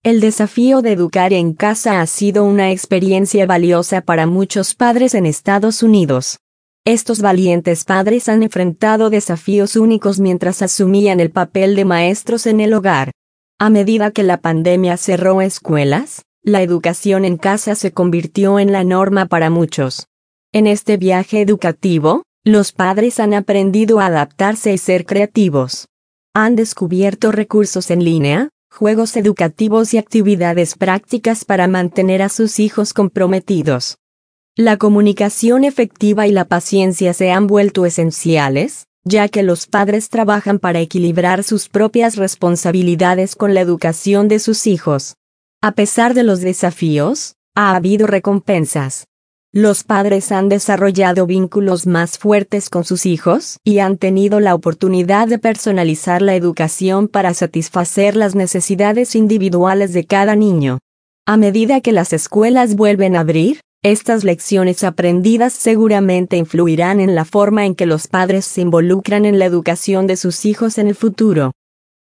El desafío de educar en casa ha sido una experiencia valiosa para muchos padres en Estados Unidos. Estos valientes padres han enfrentado desafíos únicos mientras asumían el papel de maestros en el hogar. A medida que la pandemia cerró escuelas, la educación en casa se convirtió en la norma para muchos. En este viaje educativo, los padres han aprendido a adaptarse y ser creativos. Han descubierto recursos en línea, juegos educativos y actividades prácticas para mantener a sus hijos comprometidos. La comunicación efectiva y la paciencia se han vuelto esenciales, ya que los padres trabajan para equilibrar sus propias responsabilidades con la educación de sus hijos. A pesar de los desafíos, ha habido recompensas. Los padres han desarrollado vínculos más fuertes con sus hijos y han tenido la oportunidad de personalizar la educación para satisfacer las necesidades individuales de cada niño. A medida que las escuelas vuelven a abrir, estas lecciones aprendidas seguramente influirán en la forma en que los padres se involucran en la educación de sus hijos en el futuro.